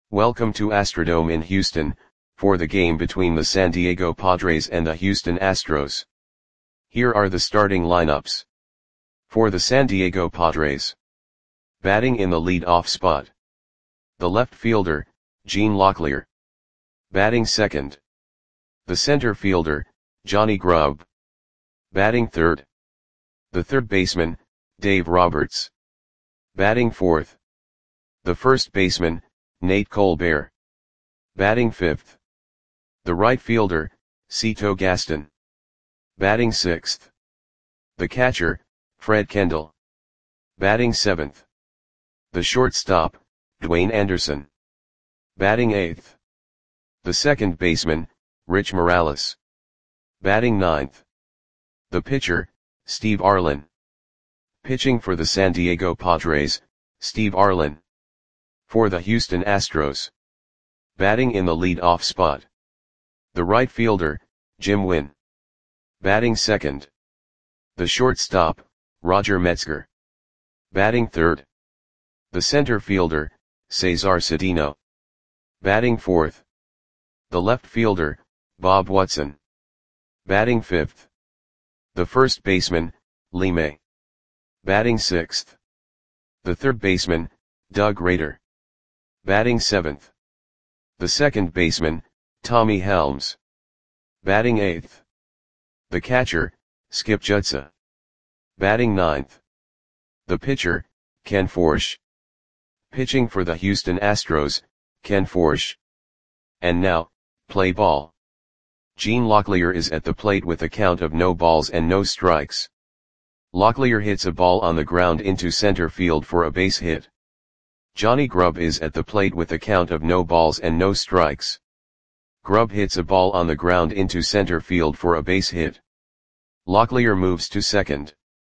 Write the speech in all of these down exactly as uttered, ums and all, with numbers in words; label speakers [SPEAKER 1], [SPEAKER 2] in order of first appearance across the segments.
[SPEAKER 1] Welcome to Astrodome in Houston, for the game between the San Diego Padres and the Houston Astros. Here are the starting lineups. For the San Diego Padres. Batting in the lead-off spot. The left fielder, Gene Locklear. Batting second. The center fielder, Johnny Grubb. Batting third. The third baseman, Dave Roberts. Batting fourth. The first baseman, Nate Colbert. Batting fifth. The right fielder, Cito Gaston. Batting sixth. The catcher, Fred Kendall. Batting seventh. The shortstop, Dwayne Anderson. Batting eighth. The second baseman, Rich Morales. Batting ninth. The pitcher, Steve Arlen. Pitching for the San Diego Padres, Steve Arlen. For the Houston Astros. Batting in the lead-off spot. The right fielder, Jim Wynn. Batting second. The shortstop, Roger Metzger. Batting third. The center fielder, Cesar Cedeno. Batting fourth. The left fielder, Bob Watson. Batting fifth. The first baseman, Lee May. Batting sixth. The third baseman, Doug Rader. Batting seventh. The second baseman, Tommy Helms. Batting eighth. The catcher, Skip Jutsa. Batting ninth. The pitcher, Ken Forsch. Pitching for the Houston Astros, Ken Forsch. And now, play ball. Gene Locklear is at the plate with a count of no balls and no strikes. Locklear hits a ball on the ground into center field for a base hit. Johnny Grubb is at the plate with a count of no balls and no strikes. Grubb hits a ball on the ground into center field for a base hit. Locklear moves to second.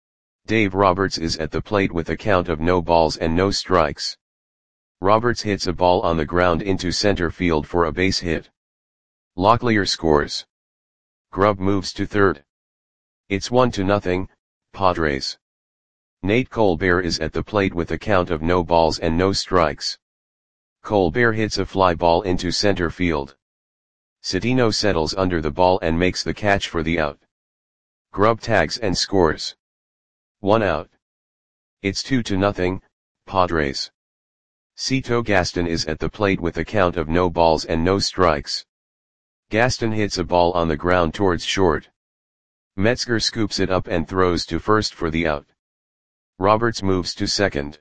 [SPEAKER 1] Dave Roberts is at the plate with a count of no balls and no strikes. Roberts hits a ball on the ground into center field for a base hit. Locklear scores. Grubb moves to third. It's one to nothing, Padres. Nate Colbert is at the plate with a count of no balls and no strikes. Colbert hits a fly ball into center field. Cedeno settles under the ball and makes the catch for the out. Grubb tags and scores. One out. It's two to nothing, Padres. Cito Gaston is at the plate with a count of no balls and no strikes. Gaston hits a ball on the ground towards short. Metzger scoops it up and throws to first for the out. Roberts moves to second.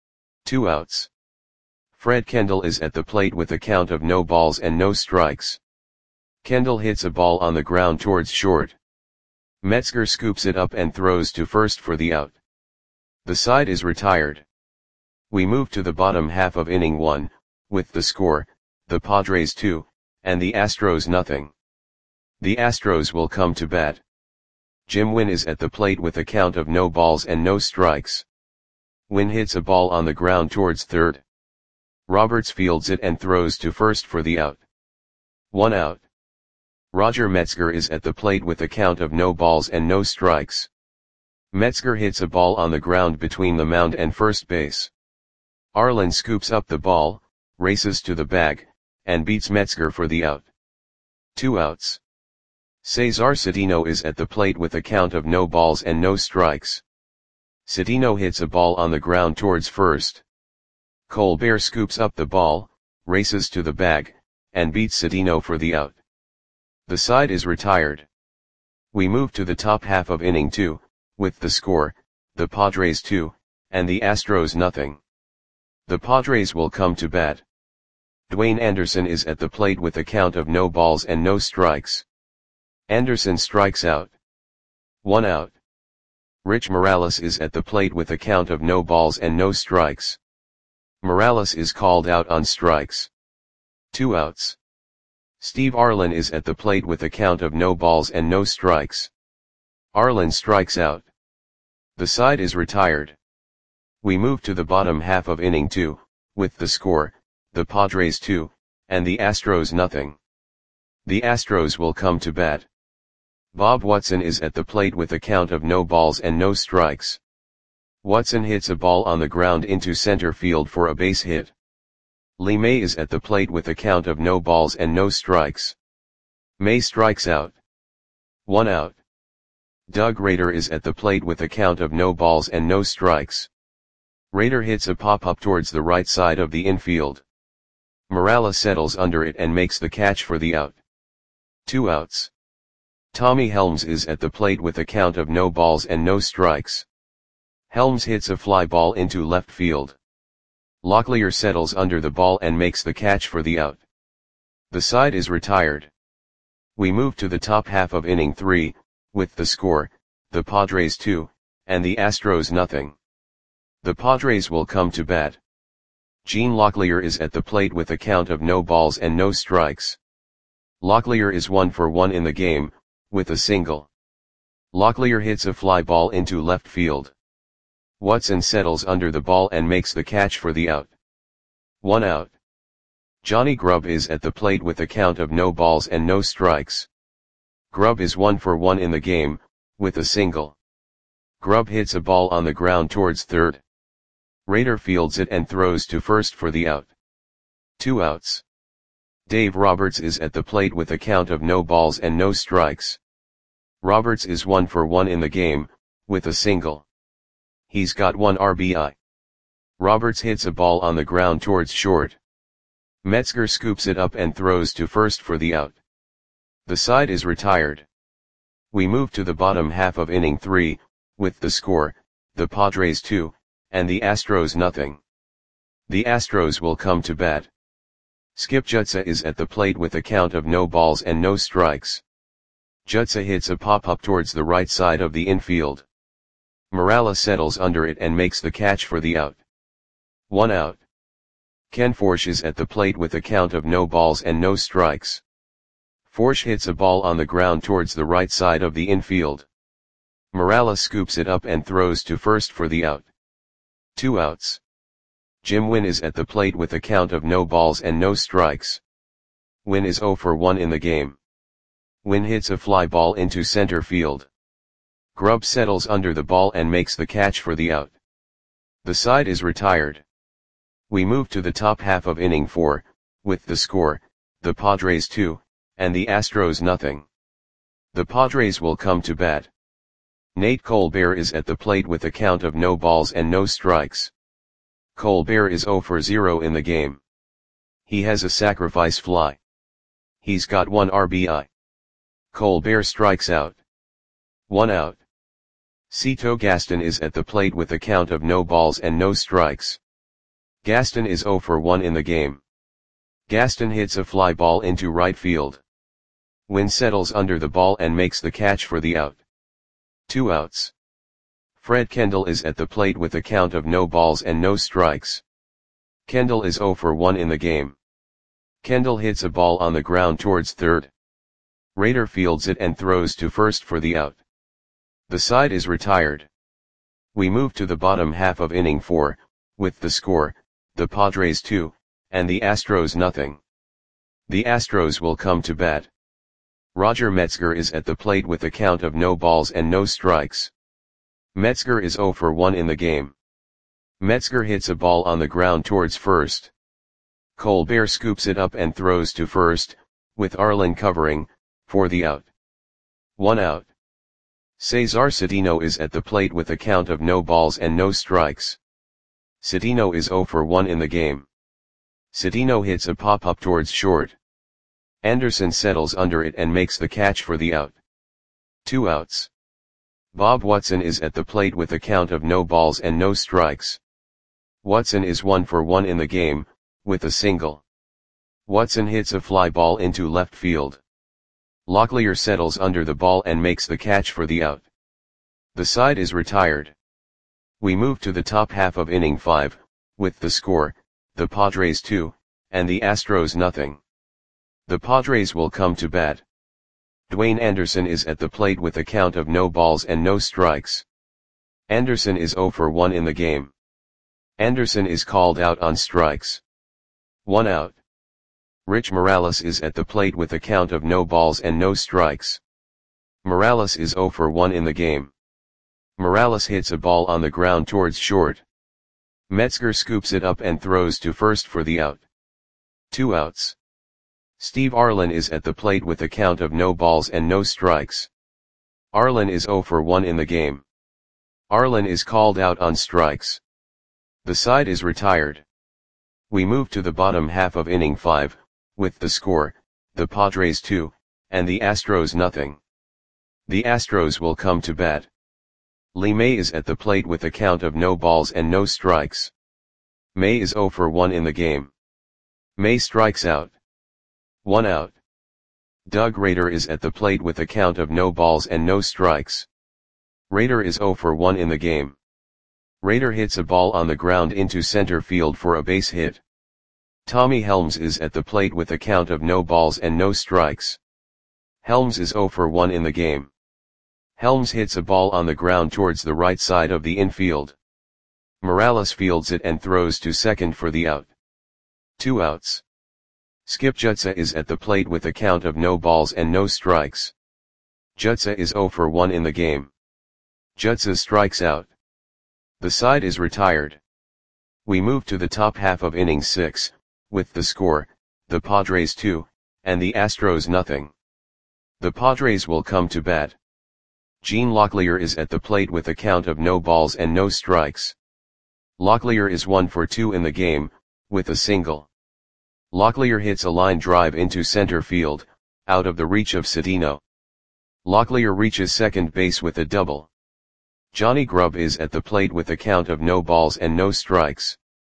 [SPEAKER 1] Two outs. Fred Kendall is at the plate with a count of no balls and no strikes. Kendall hits a ball on the ground towards short. Metzger scoops it up and throws to first for the out. The side is retired. We move to the bottom half of inning one, with the score, the Padres two, and the Astros nothing. The Astros will come to bat. Jim Wynn is at the plate with a count of no balls and no strikes. Wynn hits a ball on the ground towards third. Roberts fields it and throws to first for the out. One out. Roger Metzger is at the plate with a count of no balls and no strikes. Metzger hits a ball on the ground between the mound and first base. Arlen scoops up the ball, races to the bag, and beats Metzger for the out. Two outs. Cesar Cedeno is at the plate with a count of no balls and no strikes. Cedeno hits a ball on the ground towards first. Colbert scoops up the ball, races to the bag, and beats Cedeno for the out. The side is retired. We move to the top half of inning two, with the score, the Padres two, and the Astros nothing. The Padres will come to bat. Dwayne Anderson is at the plate with a count of no balls and no strikes. Anderson strikes out. One out. Rich Morales is at the plate with a count of no balls and no strikes. Morales is called out on strikes. Two outs. Steve Arlen is at the plate with a count of no balls and no strikes. Arlen strikes out. The side is retired. We move to the bottom half of inning two, with the score, the Padres two, and the Astros nothing. The Astros will come to bat. Bob Watson is at the plate with a count of no balls and no strikes. Watson hits a ball on the ground into center field for a base hit. Lee May is at the plate with a count of no balls and no strikes. May strikes out. One out. Doug Rader is at the plate with a count of no balls and no strikes. Rader hits a pop-up towards the right side of the infield. Morales settles under it and makes the catch for the out. Two outs. Tommy Helms is at the plate with a count of no balls and no strikes. Helms hits a fly ball into left field. Locklear settles under the ball and makes the catch for the out. The side is retired. We move to the top half of inning three, with the score, the Padres two, and the Astros nothing. The Padres will come to bat. Gene Locklear is at the plate with a count of no balls and no strikes. Locklear is one for one in the game, with a single. Locklear hits a fly ball into left field. Watson settles under the ball and makes the catch for the out. One out. Johnny Grubb is at the plate with a count of no balls and no strikes. Grubb is one for one in the game, with a single. Grubb hits a ball on the ground towards third. Rader fields it and throws to first for the out. Two outs. Dave Roberts is at the plate with a count of no balls and no strikes. Roberts is one for one in the game, with a single. He's got one R B I. Roberts hits a ball on the ground towards short. Metzger scoops it up and throws to first for the out. The side is retired. We move to the bottom half of inning three, with the score, the Padres two, and the Astros nothing. The Astros will come to bat. Skip Jutsa is at the plate with a count of no balls and no strikes. Jutsa hits a pop-up towards the right side of the infield. Morales settles under it and makes the catch for the out. One out. Ken Forsch is at the plate with a count of no balls and no strikes. Forsch hits a ball on the ground towards the right side of the infield. Morales scoops it up and throws to first for the out. Two outs. Jim Wynn is at the plate with a count of no balls and no strikes. Wynn is zero for one in the game. Wynn hits a fly ball into center field. Grubb settles under the ball and makes the catch for the out. The side is retired. We move to the top half of inning four, with the score, the Padres two, and the Astros nothing. The Padres will come to bat. Nate Colbert is at the plate with a count of no balls and no strikes. Colbert is zero for zero in the game. He has a sacrifice fly. He's got one R B I. Colbert strikes out. One out. Cito Gaston is at the plate with a count of no balls and no strikes. Gaston is zero for one in the game. Gaston hits a fly ball into right field. Wynn settles under the ball and makes the catch for the out. Two outs. Fred Kendall is at the plate with a count of no balls and no strikes. Kendall is zero for one in the game. Kendall hits a ball on the ground towards third. Rader fields it and throws to first for the out. The side is retired. We move to the bottom half of inning four, with the score, the Padres two, and the Astros nothing. The Astros will come to bat. Roger Metzger is at the plate with a count of no balls and no strikes. Metzger is zero for one in the game. Metzger hits a ball on the ground towards first. Colbert scoops it up and throws to first, with Arlen covering, for the out. One out. Cesar Cedeno is at the plate with a count of no balls and no strikes. Cedeno is zero for one in the game. Cedeno hits a pop-up towards short. Anderson settles under it and makes the catch for the out. Two outs. Bob Watson is at the plate with a count of no balls and no strikes. Watson is one for one in the game, with a single. Watson hits a fly ball into left field. Locklear settles under the ball and makes the catch for the out. The side is retired. We move to the top half of inning five, with the score, the Padres two, and the Astros nothing. The Padres will come to bat. Dwayne Anderson is at the plate with a count of no balls and no strikes. Anderson is zero for one in the game. Anderson is called out on strikes. One out. Rich Morales is at the plate with a count of no balls and no strikes. Morales is zero for one in the game. Morales hits a ball on the ground towards short. Metzger scoops it up and throws to first for the out. Two outs. Steve Arlen is at the plate with a count of no balls and no strikes. Arlen is oh for one in the game. Arlen is called out on strikes. The side is retired. We move to the bottom half of inning five, with the score, the Padres two, and the Astros nothing. The Astros will come to bat. Lee May is at the plate with a count of no balls and no strikes. May is oh for one in the game. May strikes out. One out. Doug Rader is at the plate with a count of no balls and no strikes. Rader is oh for one in the game. Rader hits a ball on the ground into center field for a base hit. Tommy Helms is at the plate with a count of no balls and no strikes. Helms is oh for one in the game. Helms hits a ball on the ground towards the right side of the infield. Morales fields it and throws to second for the out. Two outs. Skip Jutsa is at the plate with a count of no balls and no strikes. Jutsa is oh for one in the game. Jutsa strikes out. The side is retired. We move to the top half of inning six, with the score, the Padres two, and the Astros nothing. The Padres will come to bat. Gene Locklear is at the plate with a count of no balls and no strikes. Locklear is one for two in the game, with a single. Locklear hits a line drive into center field, out of the reach of Cedeno. Locklear reaches second base with a double. Johnny Grubb is at the plate with a count of no balls and no strikes.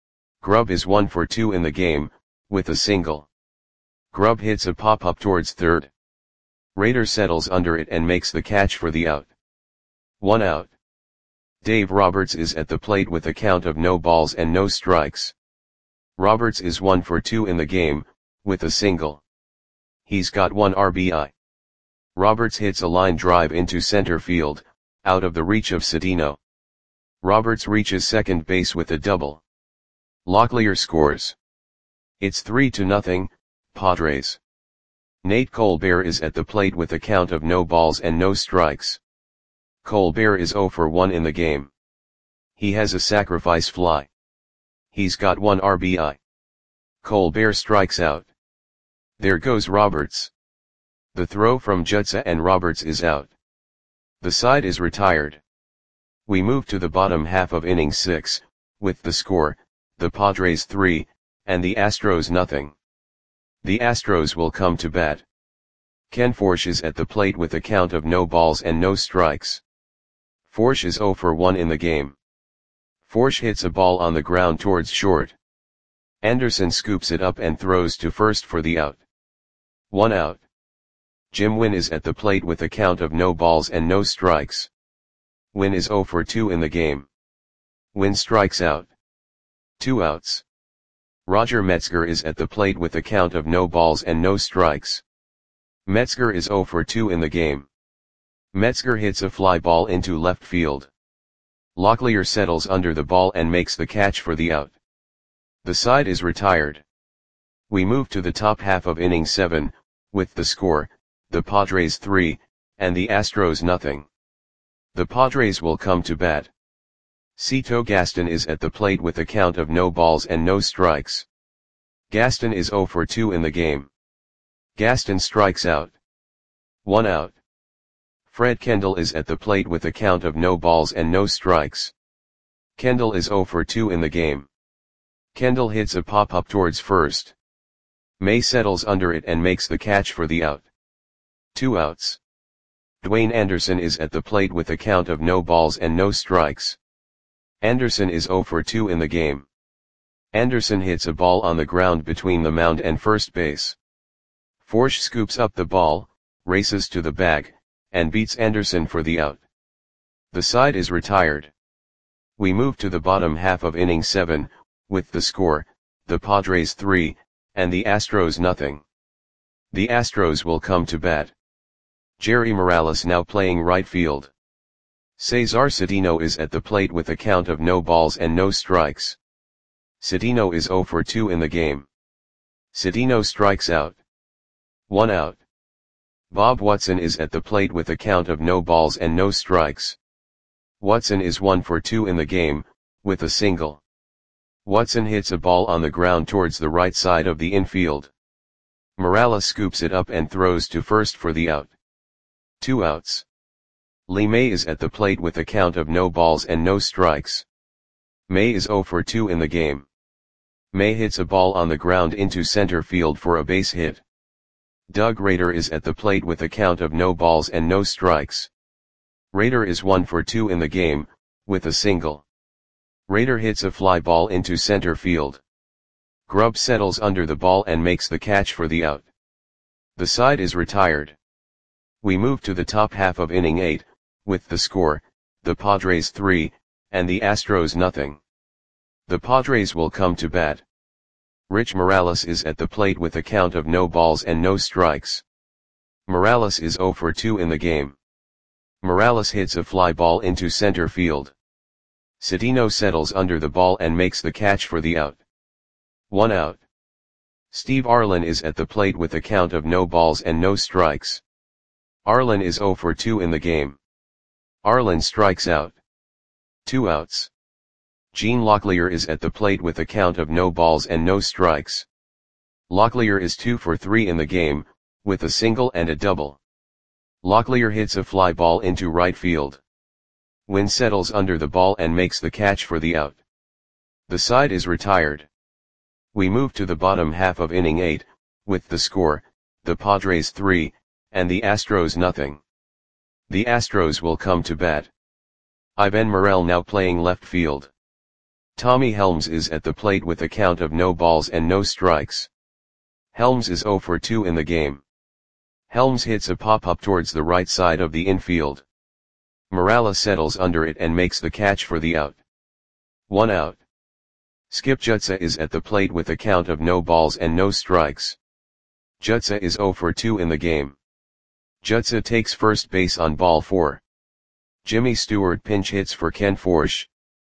[SPEAKER 1] Grubb is one for two in the game, with a single. Grubb hits a pop-up towards third. Rader settles under it and makes the catch for the out. One out. Dave Roberts is at the plate with a count of no balls and no strikes. Roberts is one for two in the game, with a single. He's got one R B I. Roberts hits a line drive into center field, out of the reach of Cedeno. Roberts reaches second base with a double. Locklear scores. It's three to nothing, Padres. Nate Colbert is at the plate with a count of no balls and no strikes. Colbert is oh for one in the game. He has a sacrifice fly. He's got one R B I. Colbert strikes out. There goes Roberts. The throw from Jutsa and Roberts is out. The side is retired. We move to the bottom half of inning six, with the score, the Padres three, and the Astros nothing. The Astros will come to bat. Ken Forsch is at the plate with a count of no balls and no strikes. Forsch is oh for one in the game. Forsch hits a ball on the ground towards short. Anderson scoops it up and throws to first for the out. One out. Jim Wynn is at the plate with a count of no balls and no strikes. Wynn is oh for two in the game. Wynn strikes out. Two outs. Roger Metzger is at the plate with a count of no balls and no strikes. Metzger is oh for two in the game. Metzger hits a fly ball into left field. Locklear settles under the ball and makes the catch for the out. The side is retired. We move to the top half of inning seven, with the score, the Padres three, and the Astros nothing. The Padres will come to bat. Cito Gaston is at the plate with a count of no balls and no strikes. Gaston is oh for two in the game. Gaston strikes out. One out. Fred Kendall is at the plate with a count of no balls and no strikes. Kendall is oh for two in the game. Kendall hits a pop-up towards first. May settles under it and makes the catch for the out. Two outs. Dwayne Anderson is at the plate with a count of no balls and no strikes. Anderson is oh for two in the game. Anderson hits a ball on the ground between the mound and first base. Forsch scoops up the ball, races to the bag, and beats Anderson for the out. The side is retired. We move to the bottom half of inning seven, with the score, the Padres three, and the Astros nothing. The Astros will come to bat. Jerry Morales now playing right field. Cesar Cedeno is at the plate with a count of no balls and no strikes. Cedeno is oh for two in the game. Cedeno strikes out. One out. Bob Watson is at the plate with a count of no balls and no strikes. Watson is one for two in the game, with a single. Watson hits a ball on the ground towards the right side of the infield. Morales scoops it up and throws to first for the out. Two outs. Lee May is at the plate with a count of no balls and no strikes. May is oh for two in the game. May hits a ball on the ground into center field for a base hit. Doug Rader is at the plate with a count of no balls and no strikes. Rader is one for two in the game, with a single. Rader hits a fly ball into center field. Grubb settles under the ball and makes the catch for the out. The side is retired. We move to the top half of inning eight, with the score, the Padres three, and the Astros nothing. The Padres will come to bat. Rich Morales is at the plate with a count of no balls and no strikes. Morales is oh for two in the game. Morales hits a fly ball into center field. Cedeno settles under the ball and makes the catch for the out. One out. Steve Arlen is at the plate with a count of no balls and no strikes. Arlen is oh for two in the game. Arlen strikes out. Two outs. Gene Locklear is at the plate with a count of no balls and no strikes. Locklear is two for three in the game, with a single and a double. Locklear hits a fly ball into right field. Wynn settles under the ball and makes the catch for the out. The side is retired. We move to the bottom half of inning eight, with the score, the Padres three, and the Astros nothing. The Astros will come to bat. Ivan Morel now playing left field. Tommy Helms is at the plate with a count of no balls and no strikes. Helms is oh for two in the game. Helms hits a pop-up towards the right side of the infield. Morales settles under it and makes the catch for the out. One out. Skip Jutsa is at the plate with a count of no balls and no strikes. Jutsa is oh for two in the game. Jutsa takes first base on ball four. Jimmy Stewart pinch hits for Ken Forsch.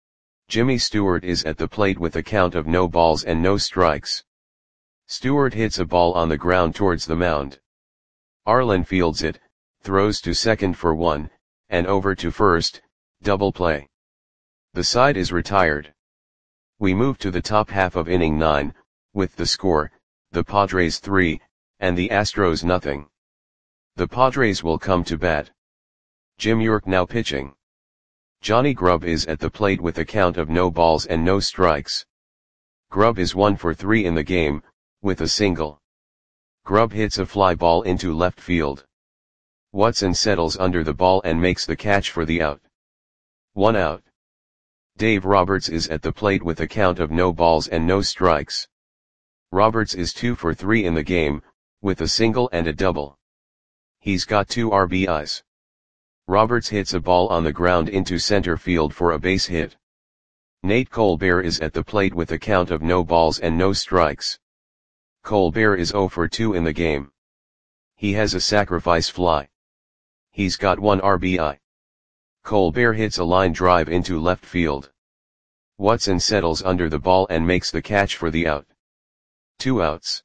[SPEAKER 1] Jimmy Stewart is at the plate with a count of no balls and no strikes. Stewart hits a ball on the ground towards the mound. Arlen fields it, throws to second for one, and over to first, double play. The side is retired. We move to the top half of inning nine, with the score, the Padres three, and the Astros nothing. The Padres will come to bat. Jim York now pitching. Johnny Grubb is at the plate with a count of no balls and no strikes. Grubb is one for three in the game, with a single. Grubb hits a fly ball into left field. Watson settles under the ball and makes the catch for the out. One out. Dave Roberts is at the plate with a count of no balls and no strikes. Roberts is two for three in the game, with a single and a double. He's got two R B Is. Roberts hits a ball on the ground into center field for a base hit. Nate Colbert is at the plate with a count of no balls and no strikes. Colbert is oh for two in the game. He has a sacrifice fly. He's got one R B I. Colbert hits a line drive into left field. Watson settles under the ball and makes the catch for the out. Two outs.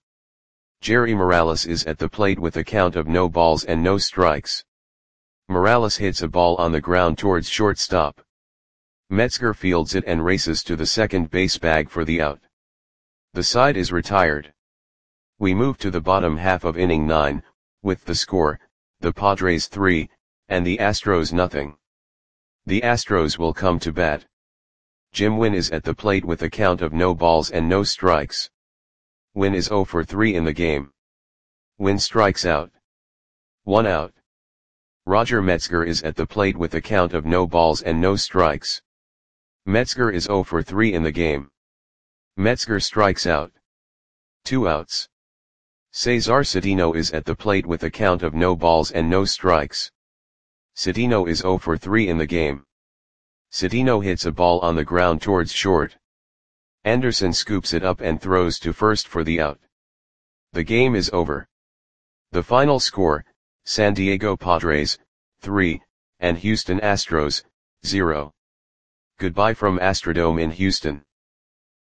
[SPEAKER 1] Jerry Morales is at the plate with a count of no balls and no strikes. Morales hits a ball on the ground towards shortstop. Metzger fields it and races to the second base bag for the out. The side is retired. We move to the bottom half of inning nine, with the score, the Padres three, and the Astros nothing. The Astros will come to bat. Jim Wynn is at the plate with a count of no balls and no strikes. Wynn is oh for three in the game. Wynn strikes out. One out. Roger Metzger is at the plate with a count of no balls and no strikes. Metzger is oh for three in the game. Metzger strikes out. Two outs. Cesar Cedeno is at the plate with a count of no balls and no strikes. Cedeno is oh for three in the game. Cedeno hits a ball on the ground towards short. Anderson scoops it up and throws to first for the out. The game is over. The final score, San Diego Padres, three, and Houston Astros, zero. Goodbye from Astrodome in Houston.